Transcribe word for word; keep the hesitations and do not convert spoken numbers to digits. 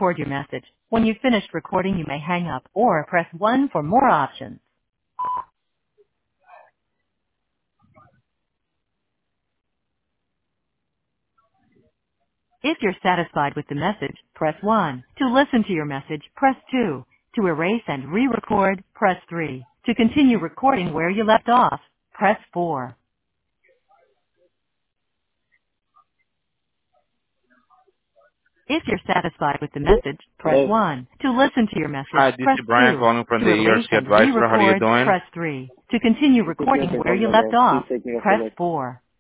re-record your message. When you've finished recording, you may hang up or press one for more options. If you're satisfied with the message, press one. To listen to your message, press two. To erase and re-record, press three. To continue recording where you left off, press four. If you're satisfied with the message, press Hello. one. To listen to your message, Hi, this press is Brian two. calling from To the erase E R C and Advisor. How are you re-record, doing? press three. To continue You put me off recording where income you number. left Please off, take me off the press list. four.